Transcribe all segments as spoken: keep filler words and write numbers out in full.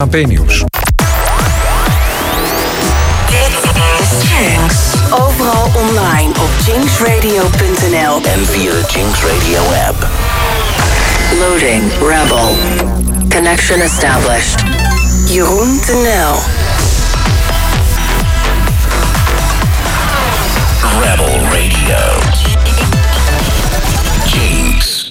P-nieuws. Jinx. Overal online op jinx radio punt n l en via de Jinx Radio app. Loading Rebel. Connection established. Jeroen Tenel. Rebel Radio. Jinx.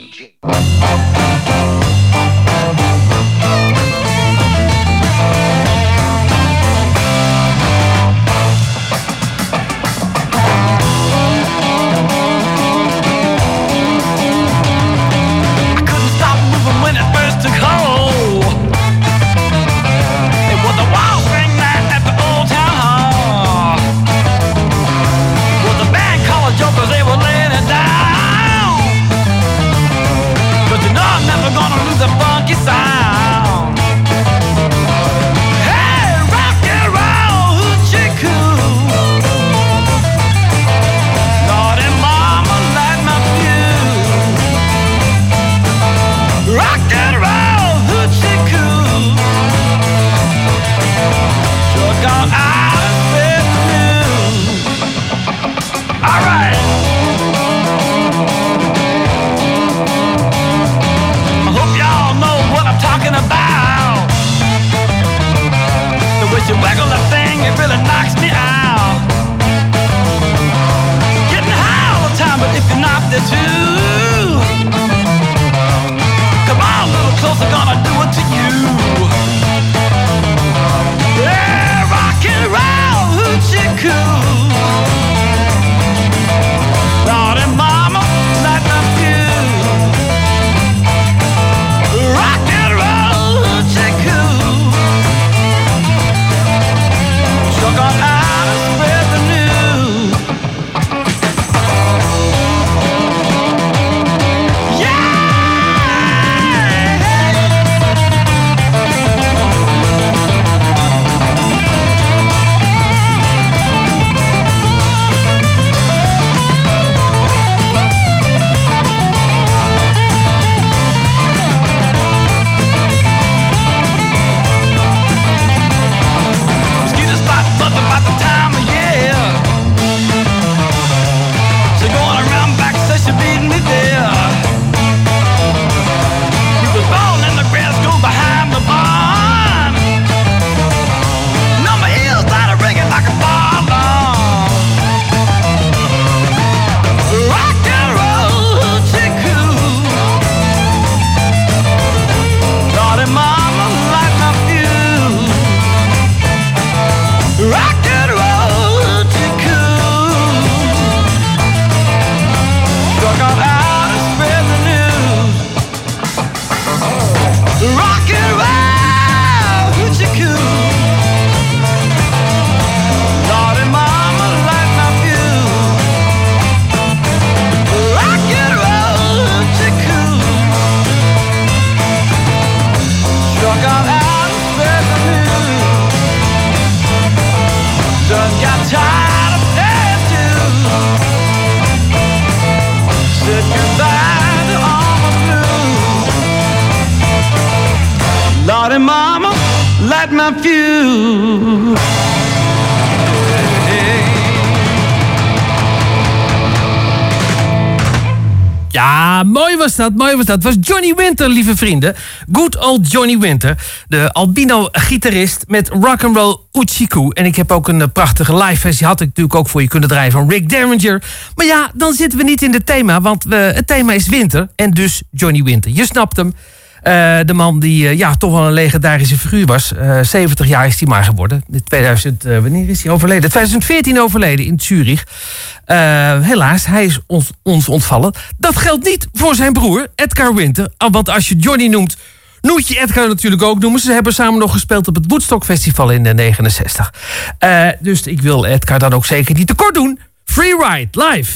Ja, mooi was dat, mooi was dat. Het was Johnny Winter, lieve vrienden. Good old Johnny Winter. De albino-gitarist met rock'n'roll Uchiku. En ik heb ook een prachtige live versie. Had ik natuurlijk ook voor je kunnen draaien van Rick Derringer. Maar ja, dan zitten we niet in het thema. Want we, het thema is winter. En dus Johnny Winter. Je snapt hem. Uh, de man die uh, ja, toch wel een legendarische figuur was. Uh, zeventig jaar is hij maar geworden. In tweeduizend, uh, wanneer is hij overleden? tweeduizend veertien overleden in Zurich. Uh, helaas, hij is ons, ons ontvallen. Dat geldt niet voor zijn broer, Edgar Winter. Want als je Johnny noemt, moet je Edgar natuurlijk ook noemen. Ze hebben samen nog gespeeld op het Woodstock Festival in negenenzestig. Uh, dus ik wil Edgar dan ook zeker niet tekort doen. Free Ride, live.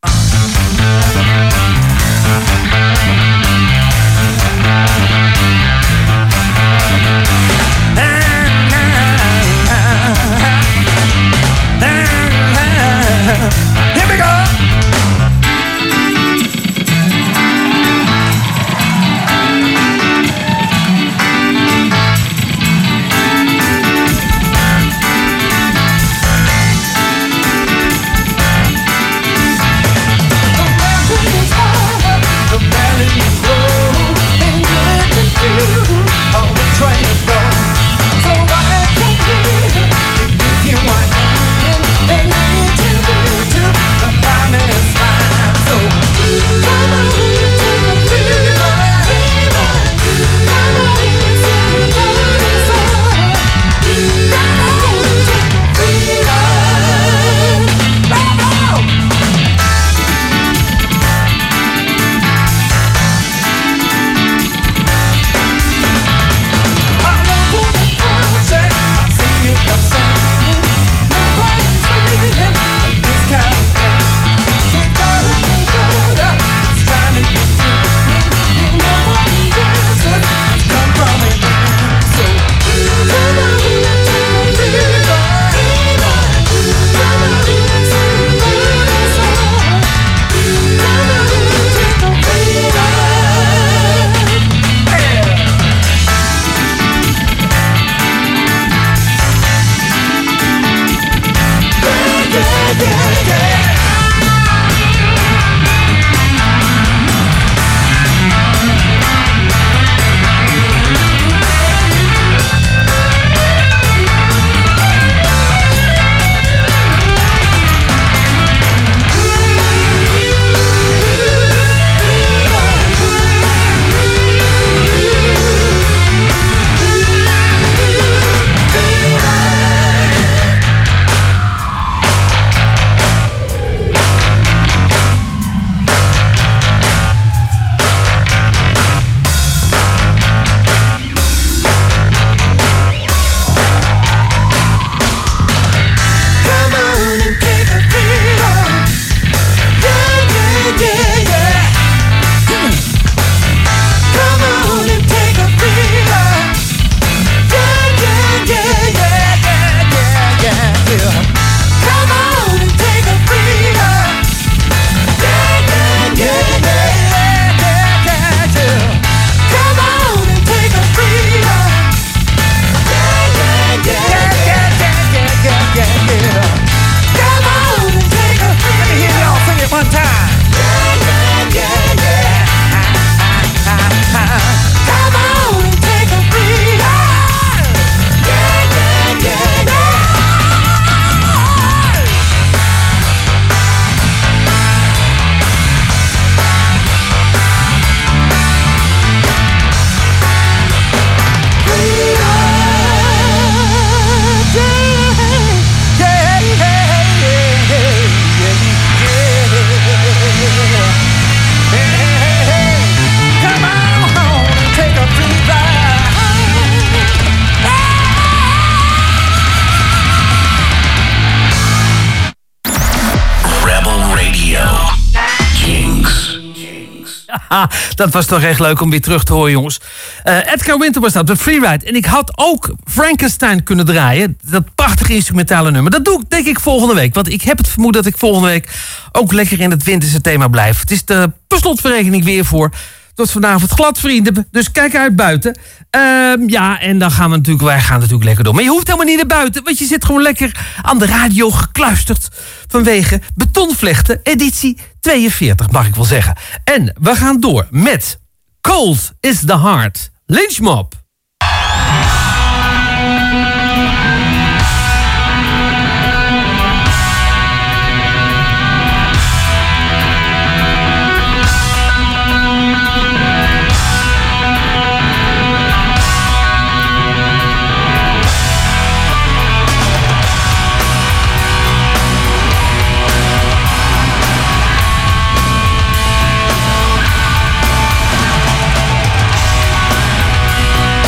Here we go. Dat was toch echt leuk om weer terug te horen, jongens. Uh, Edgar Winter was dat, de Freeride. En ik had ook Frankenstein kunnen draaien. Dat prachtige instrumentale nummer. Dat doe ik denk ik volgende week. Want ik heb het vermoeden dat ik volgende week ook lekker in het winterse thema blijf. Het is de per slotverrekening weer voor. Tot vanavond glad, vrienden. Dus kijk uit buiten. Uh, ja, en dan gaan we natuurlijk, wij gaan natuurlijk lekker door. Maar je hoeft helemaal niet naar buiten, want je zit gewoon lekker aan de radio gekluisterd. Vanwege Betonvlechten, editie tweeënveertig, mag ik wel zeggen. En we gaan door met Cold is the Heart. Lynch Mob. Cold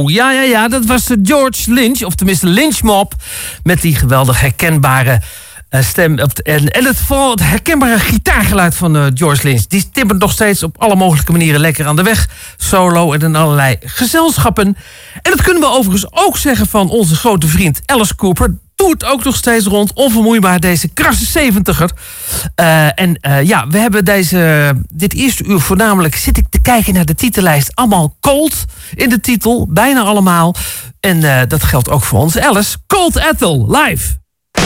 Oh, ja, ja, ja, dat was George Lynch, of tenminste Lynch Mob, met die geweldig herkenbare uh, stem. En, en het, vooral het herkenbare gitaargeluid van uh, George Lynch. Die tippert nog steeds op alle mogelijke manieren lekker aan de weg. Solo en in allerlei gezelschappen. En dat kunnen we overigens ook zeggen van onze grote vriend Alice Cooper. Doet ook nog steeds rond, onvermoeibaar, deze krasse zeventiger. Uh, en uh, ja, we hebben deze, dit eerste uur voornamelijk zit ik te kijken naar de titellijst. Allemaal Cold in de titel, bijna allemaal. En uh, dat geldt ook voor ons Alice. Cold Ethel, live.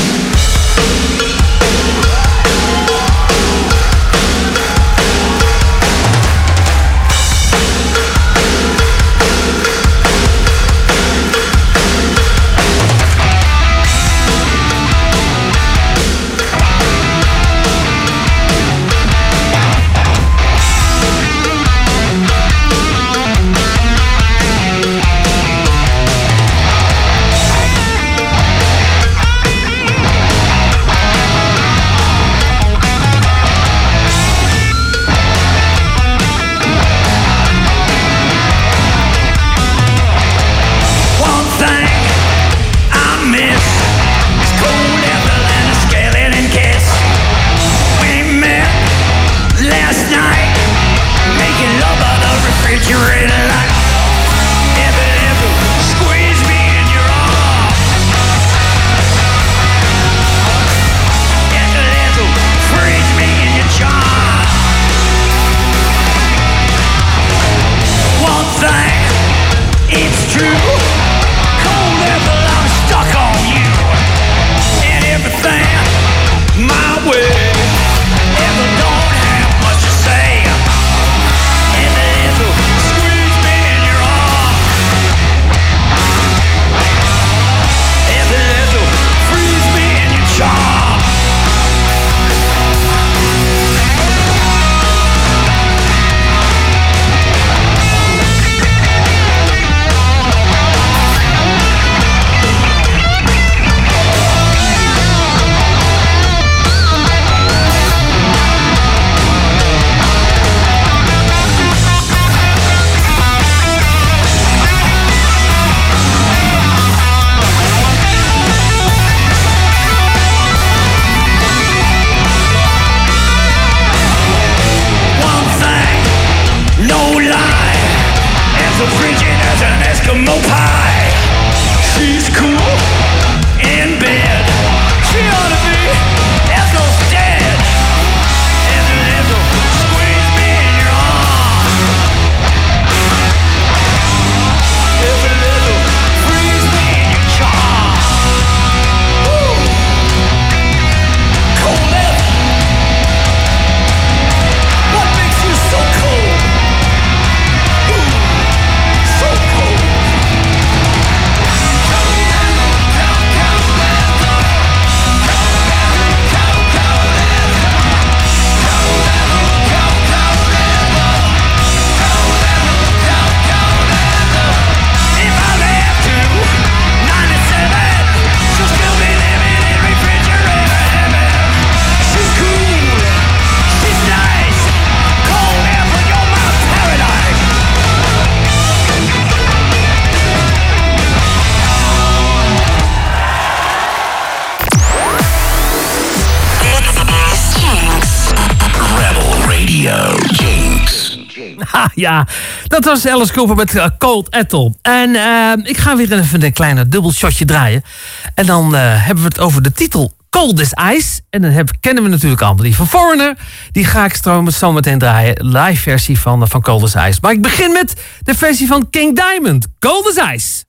Ha, ja, dat was Alice Cooper met uh, Cold Ethel. En uh, ik ga weer even een kleine dubbelshotje draaien. En dan uh, hebben we het over de titel Cold as Ice. En dan heb, kennen we natuurlijk allemaal die van Foreigner. Die ga ik straks zo meteen draaien. Live versie van, uh, van Cold as Ice. Maar ik begin met de versie van King Diamond. Cold as Ice.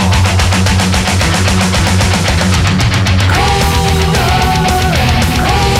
Cold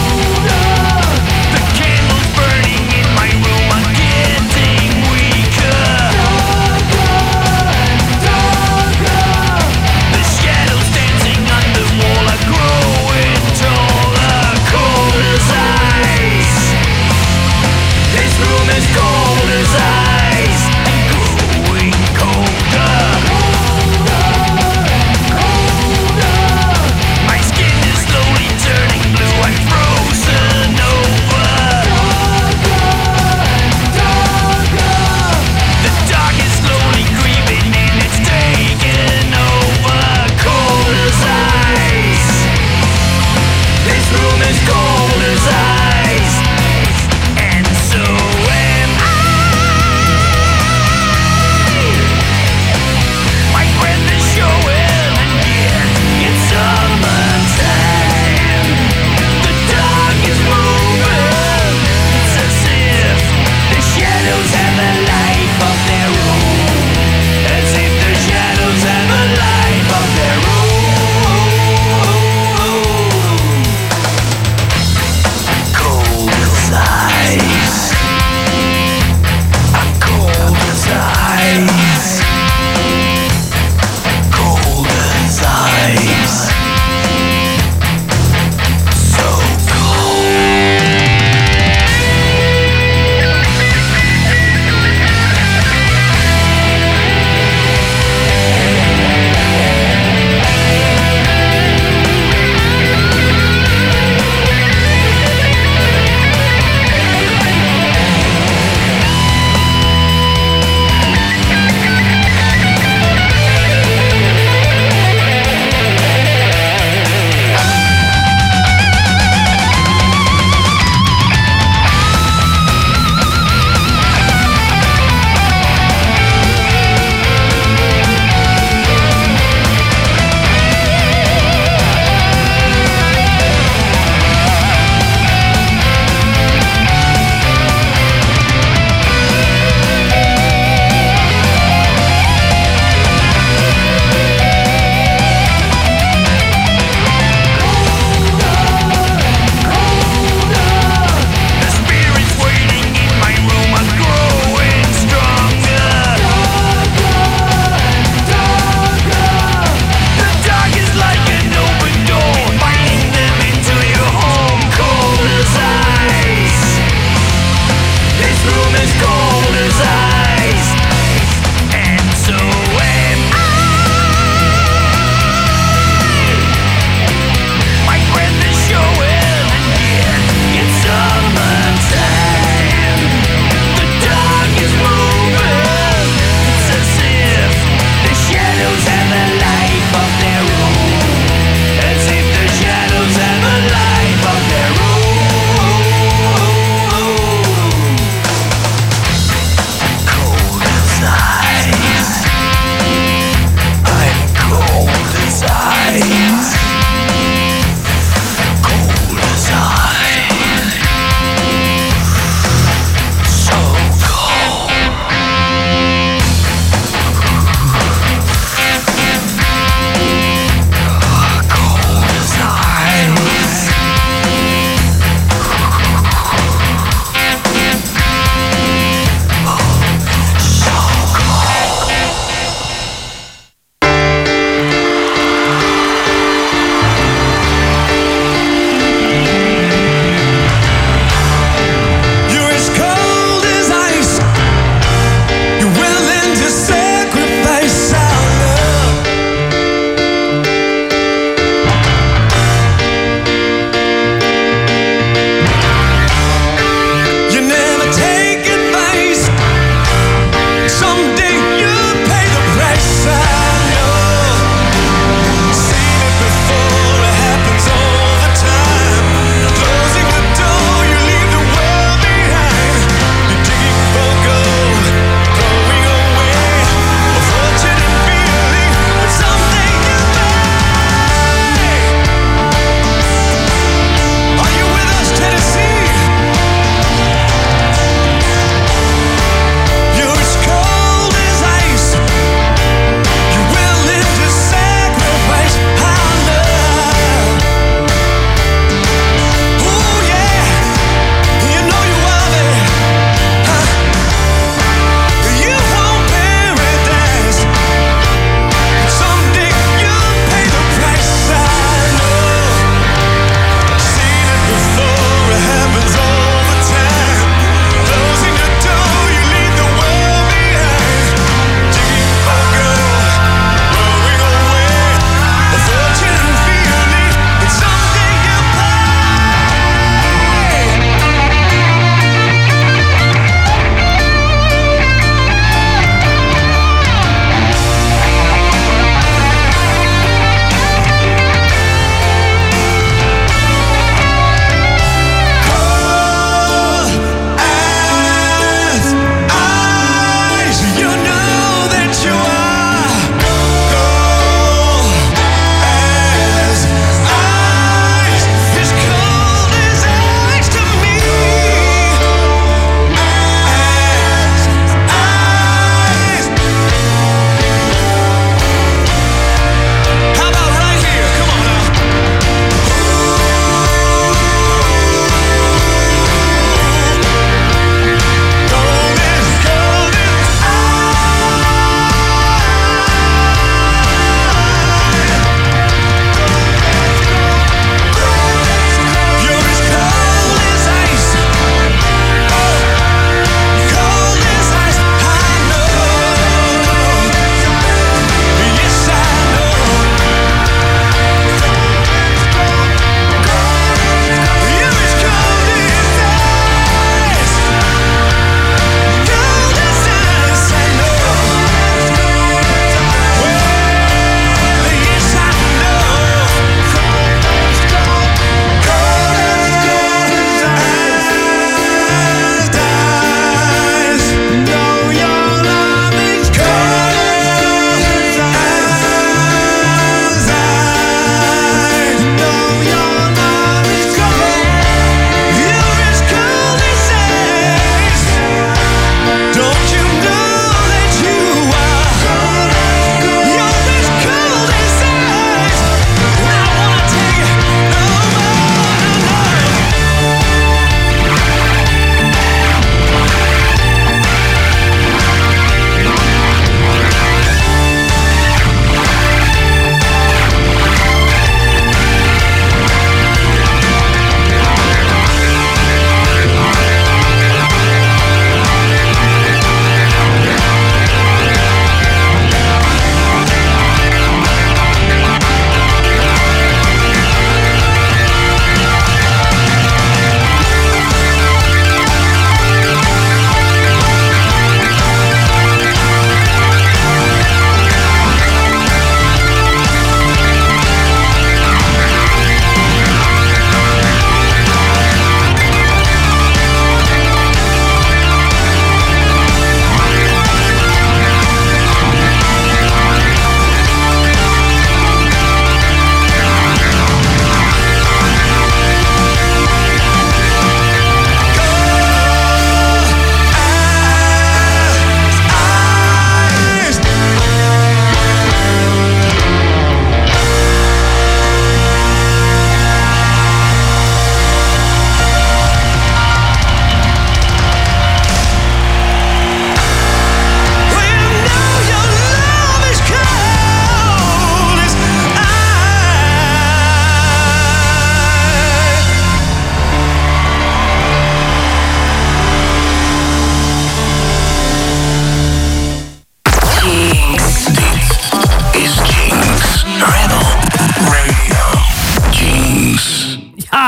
So cold.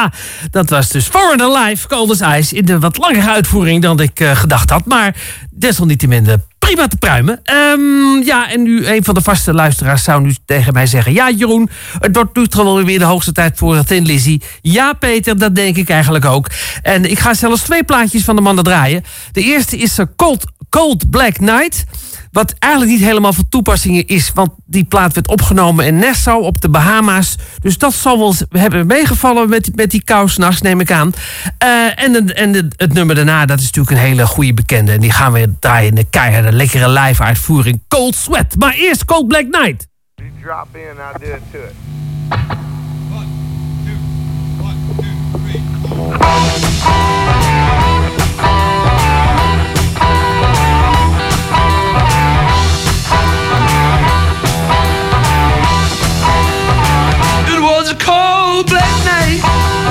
Ja, dat was dus Foreign Alive, Cold as Ice, in de wat langere uitvoering dan ik uh, gedacht had. Maar desalniettemin uh, prima te pruimen. Um, ja, en nu een van de vaste luisteraars zou nu tegen mij zeggen... Ja, Jeroen, het wordt nu toch wel weer de hoogste tijd voor Thin Lizzy. Ja, Peter, dat denk ik eigenlijk ook. En ik ga zelfs twee plaatjes van de mannen draaien. De eerste is uh, Cold, Cold Black Night... Wat eigenlijk niet helemaal van toepassing is... want die plaat werd opgenomen in Nassau op de Bahama's. Dus dat zal wel hebben meegevallen met, met die kou 's nachts, neem ik aan. Uh, en de, en de, het nummer daarna, dat is natuurlijk een hele goede bekende. En die gaan we draaien in de keiharde, lekkere live uitvoering. Cold Sweat. Maar eerst Cold Black Night. You drop in, I'll do it to it. One, two, one, two, three, four. Cold black night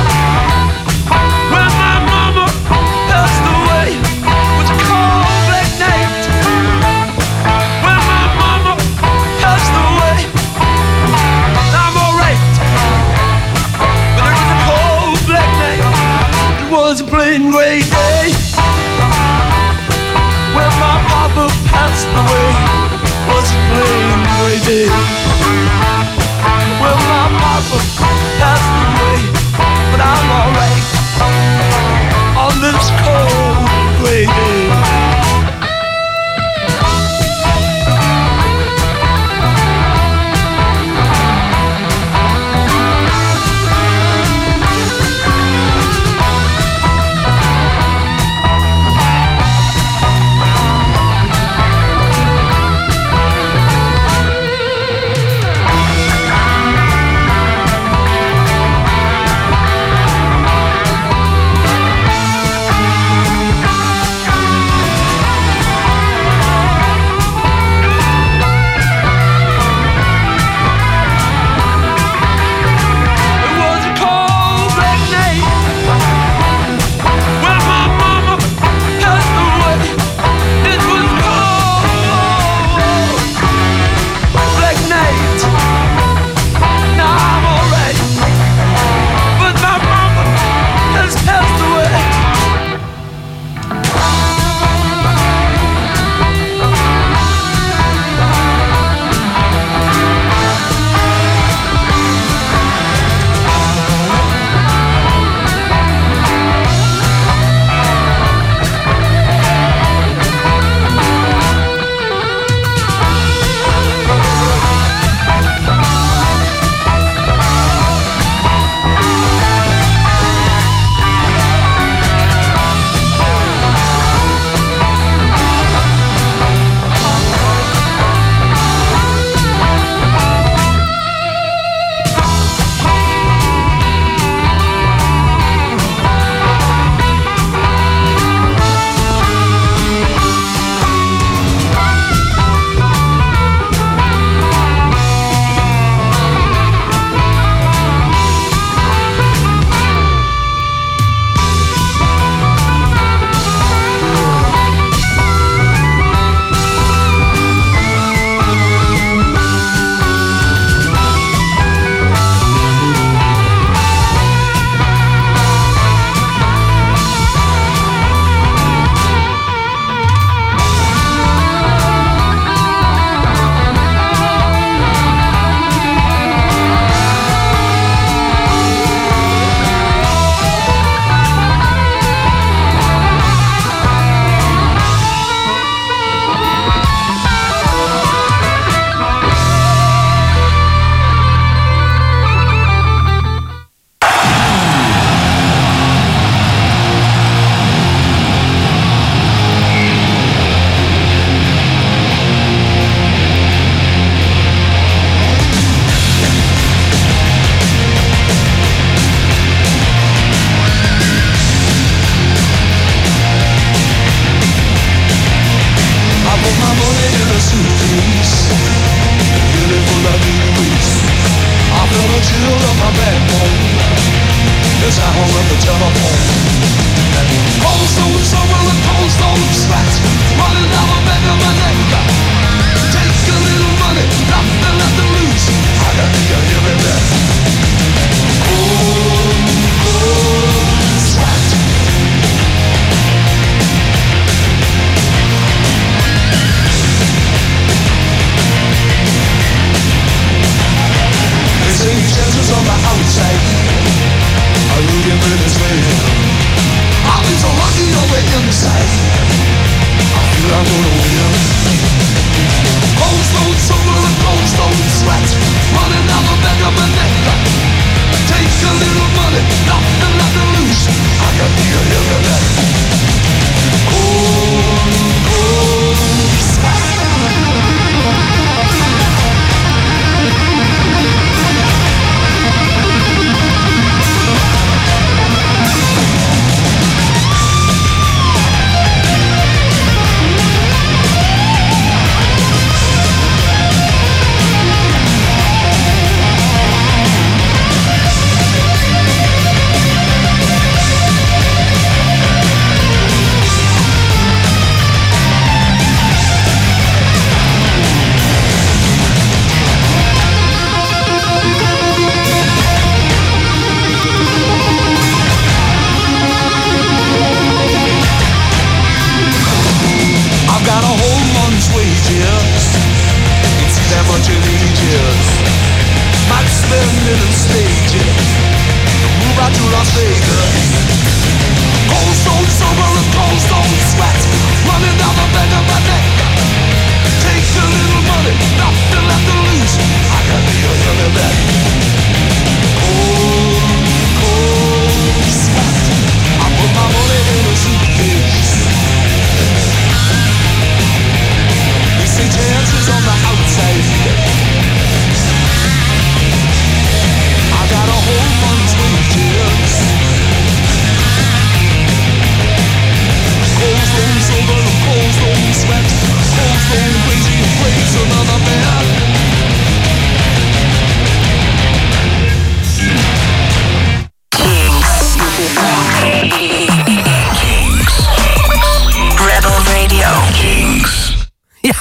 when my mama passed away. It was a cold black night when my mama passed away. I'm alright, but it was a cold black night. It was a plain gray day when my papa passed away. It was a plain gray day. Well, my papa passed away, but I'm alright on this cold gray day. Take a little money, nothing left to lose. I got to hear me back. Oh,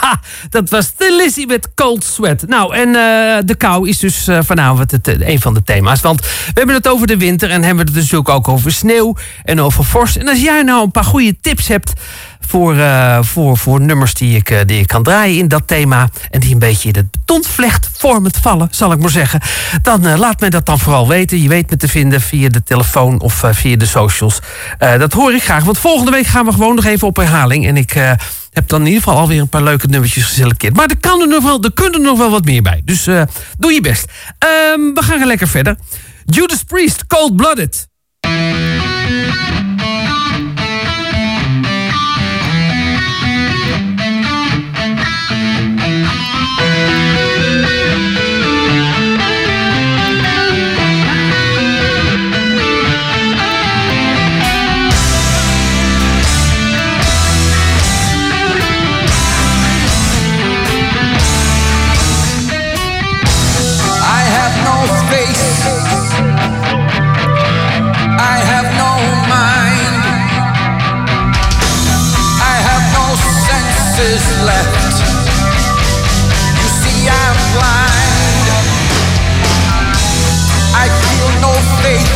Ha, dat was de Lizzie met Cold Sweat. Nou, en uh, de kou is dus uh, vanavond het, uh, een van de thema's. Want we hebben het over de winter en hebben het dus ook over sneeuw en over vorst. En als jij nou een paar goede tips hebt voor, uh, voor, voor nummers die ik, uh, die ik kan draaien in dat thema en die een beetje in het betonvlecht vormend vallen, zal ik maar zeggen, dan uh, laat mij dat dan vooral weten. Je weet me te vinden via de telefoon of uh, via de socials. Uh, dat hoor ik graag, want volgende week gaan we gewoon nog even op herhaling. En ik uh, heb dan in ieder geval alweer een paar leuke nummertjes geselecteerd. Maar er, kan er, nog wel, er kunnen er nog wel wat meer bij. Dus uh, doe je best. Um, we gaan lekker verder. Judas Priest, Cold Blooded. Left. You see, I'm blind. I feel no faith.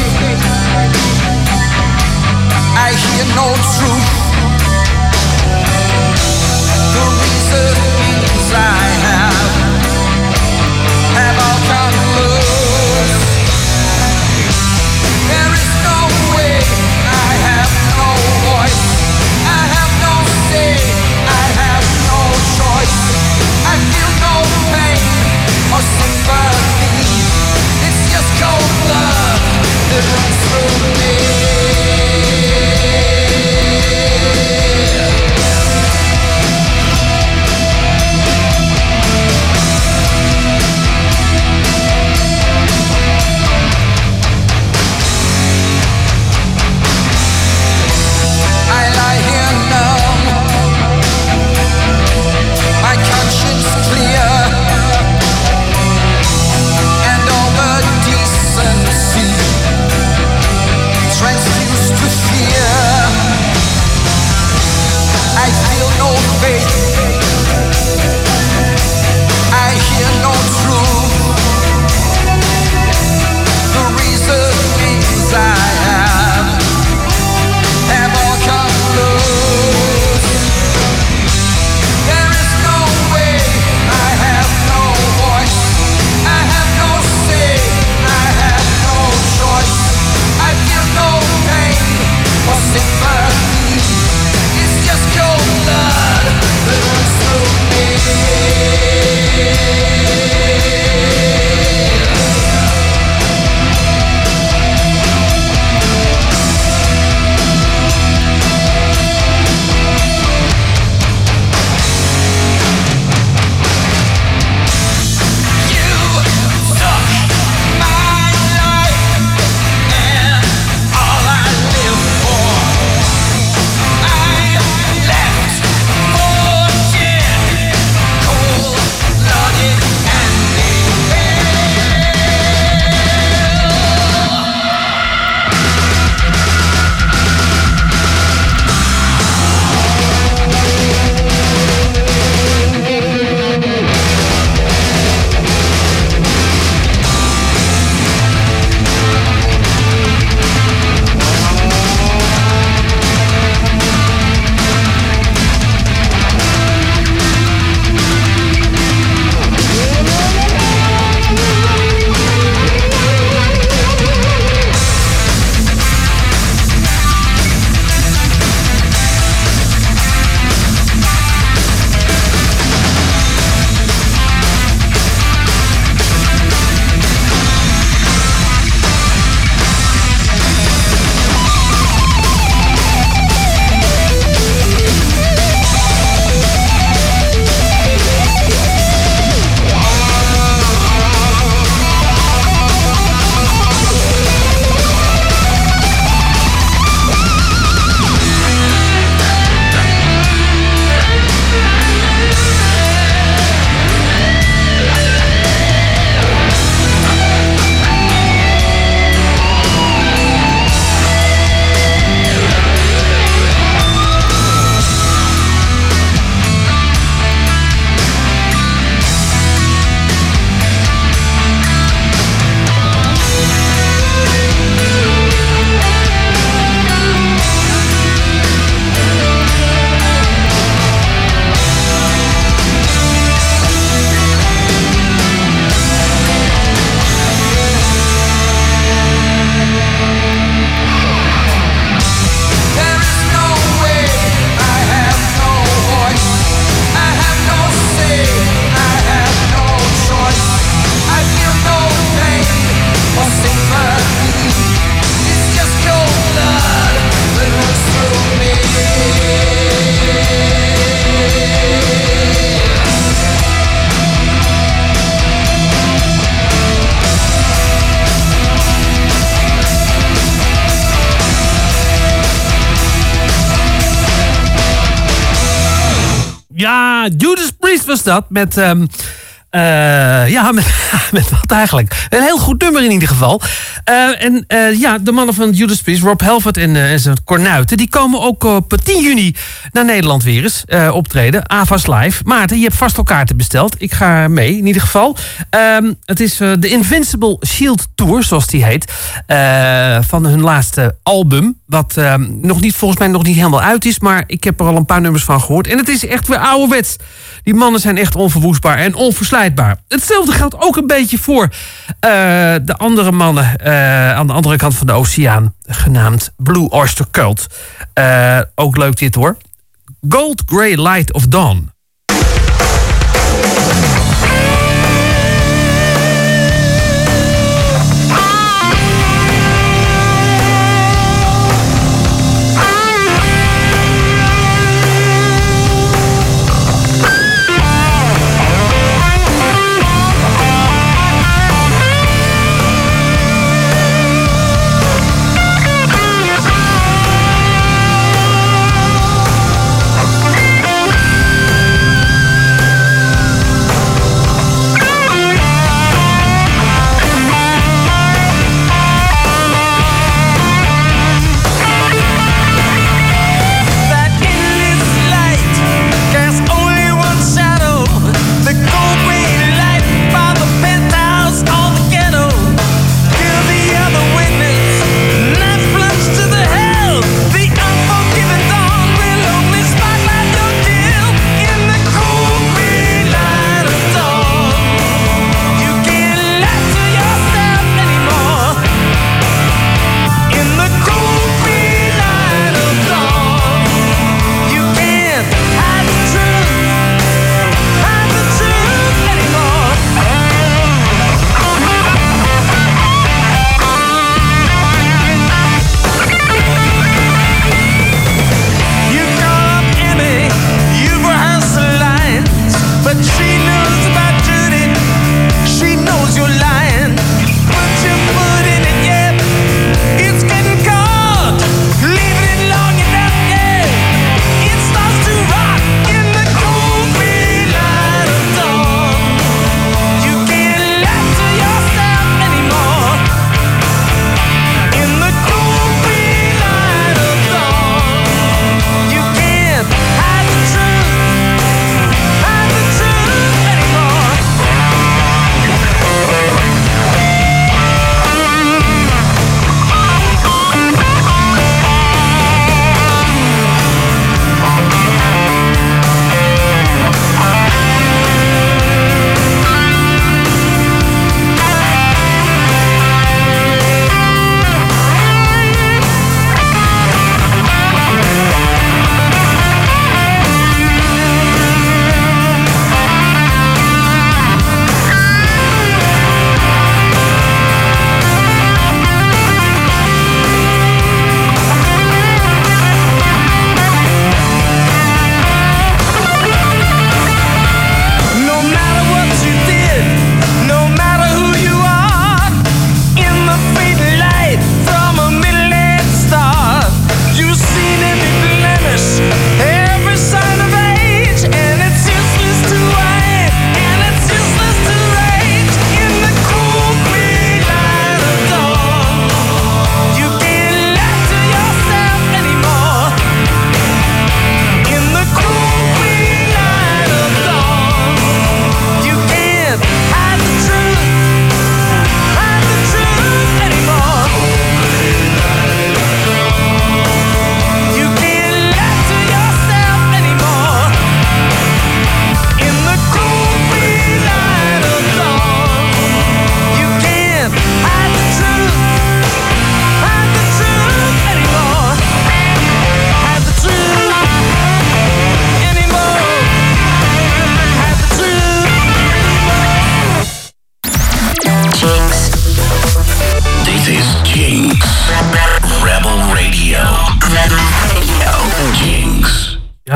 I hear no truth. The reasons I have have all come loose. There is no way. I have no voice. I have no say. I have no choice. I feel no pain or sympathy. It's just cold blood that runs through me. Ja, Judas Priest was dat. Met, um, uh, ja, met, met wat eigenlijk? Een heel goed nummer in ieder geval. Uh, en uh, ja, de mannen van Judas Priest, Rob Halford en, uh, en zijn kornuiten... die komen ook op tien juni naar Nederland weer eens uh, optreden. Avas Live. Maarten, je hebt vast al kaarten besteld. Ik ga mee, in ieder geval. Um, het is uh, de Invincible Shield Tour, zoals die heet. Uh, van hun laatste album. Wat uh, nog niet, volgens mij nog niet helemaal uit is. Maar ik heb er al een paar nummers van gehoord. En het is echt weer ouderwets. Die mannen zijn echt onverwoestbaar en onverslijtbaar. Hetzelfde geldt ook een beetje voor uh, de andere mannen uh, aan de andere kant van de oceaan. Genaamd Blue Oyster Cult. Uh, ook leuk dit hoor. Gold Grey Light of Dawn.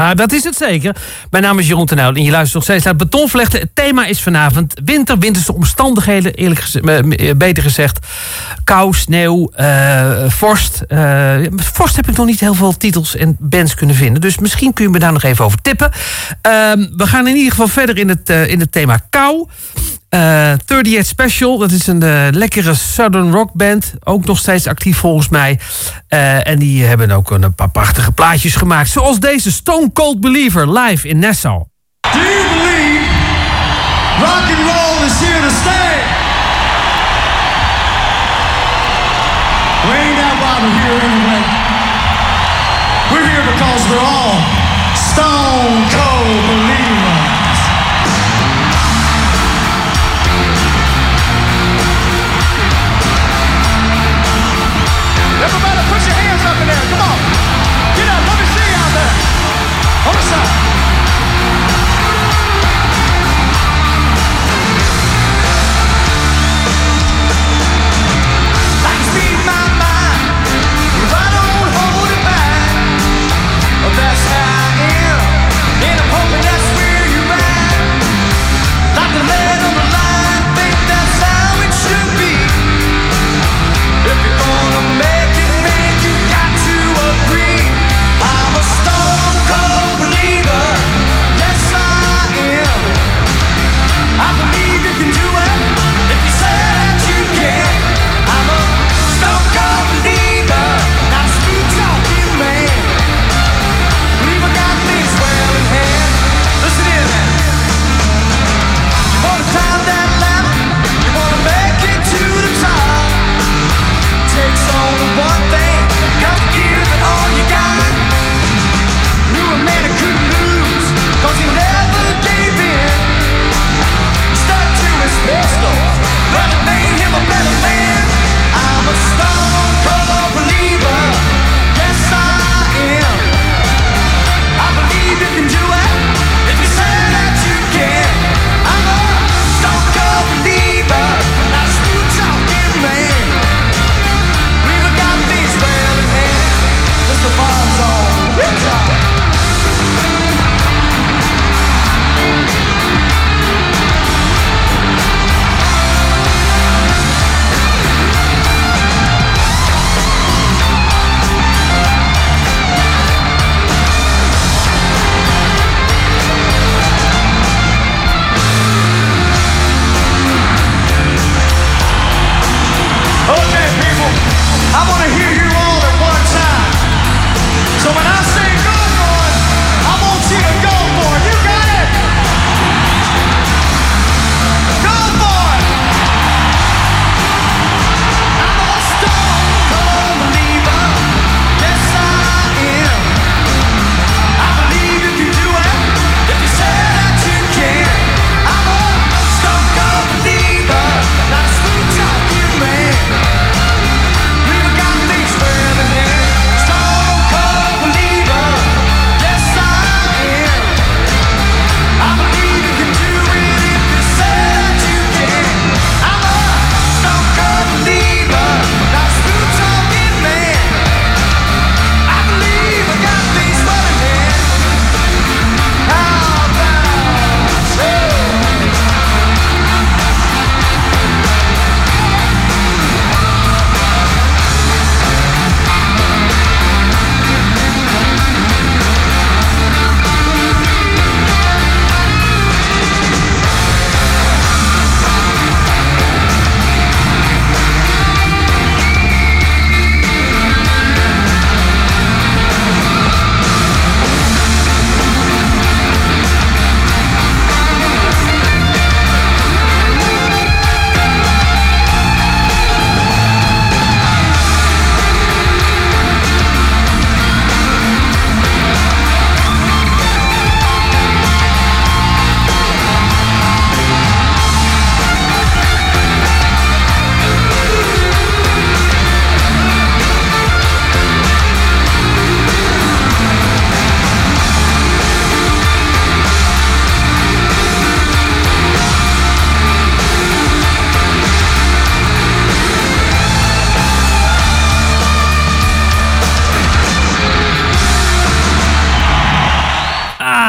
Ja, dat is het zeker. Mijn naam is Jeroen ten Uyl en je luistert nog steeds naar het Betonvlechten. Het thema is vanavond winter, winterse omstandigheden, eerlijk gezegd, beter gezegd. Kou, sneeuw, uh, vorst. Uh, vorst heb ik nog niet heel veel titels en bands kunnen vinden. Dus misschien kun je me daar nog even over tippen. Uh, we gaan in ieder geval verder in het, uh, in het thema kou. Uh, thirty-eight Special, dat is een uh, lekkere Southern rock band. Ook nog steeds actief volgens mij. Uh, en die hebben ook een paar prachtige plaatjes gemaakt. Zoals deze Stone Cold Believer live in Nassau. Do you believe rock and roll is here to stay? We ain't that why we're here anyway. We're here because we're all Stone Cold Believers. Everybody put your hands up in there, come on. Get up, let me see you out there. On the side. I can speak my mind, if I don't hold it back. Well, that's how I am.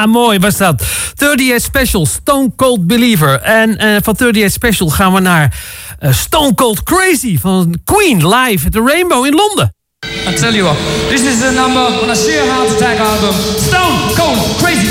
mooi was dat. thirty-eight Special, Stone Cold Believer. En uh, van thirty-eight Special gaan we naar uh, Stone Cold Crazy van Queen live at the Rainbow in Londen. I tell you what, this is the number on a sheer heart attack album, Stone Cold Crazy.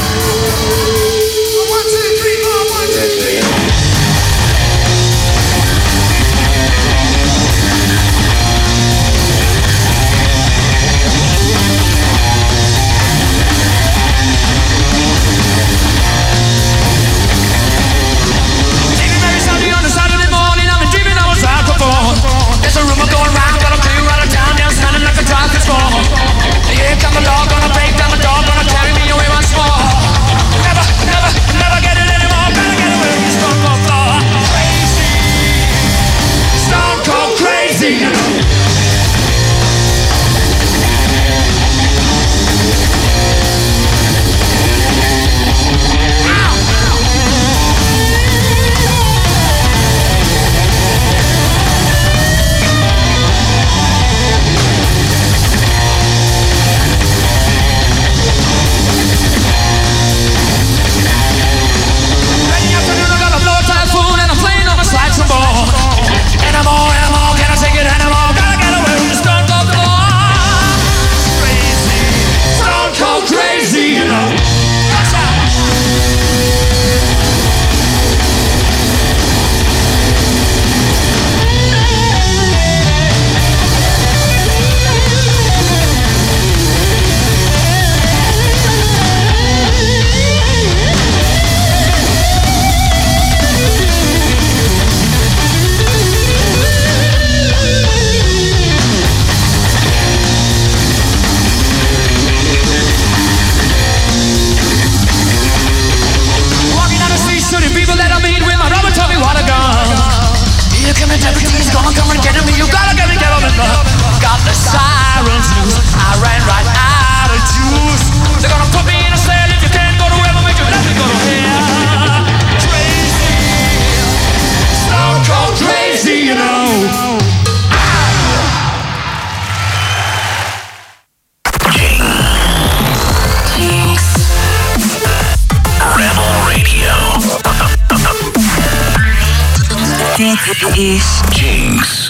is Jinx.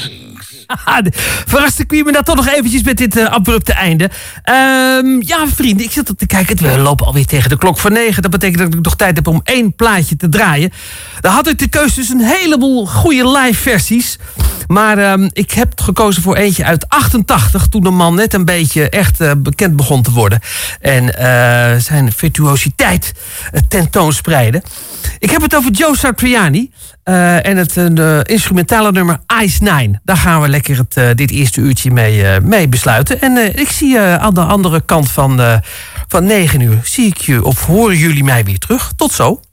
Verraste Queen me daar toch nog eventjes met dit uh, abrupte einde. Um, ja, vrienden, ik zit op te kijken. We lopen alweer tegen de klok van negen. Dat betekent dat ik nog tijd heb om één plaatje te draaien. Daar had ik de keuze tussen een heleboel goede live versies. Maar um, ik heb gekozen voor eentje uit achtentachtig... toen de man net een beetje echt uh, bekend begon te worden. En uh, zijn virtuositeit uh, tentoonspreiden. Ik heb het over Joe Satriani... Uh, en het uh, instrumentale nummer Ice Nine. Daar gaan we lekker het, uh, dit eerste uurtje mee, uh, mee besluiten. En uh, ik zie uh, aan de andere kant van, uh, van negen uur... zie ik je of horen jullie mij weer terug. Tot zo.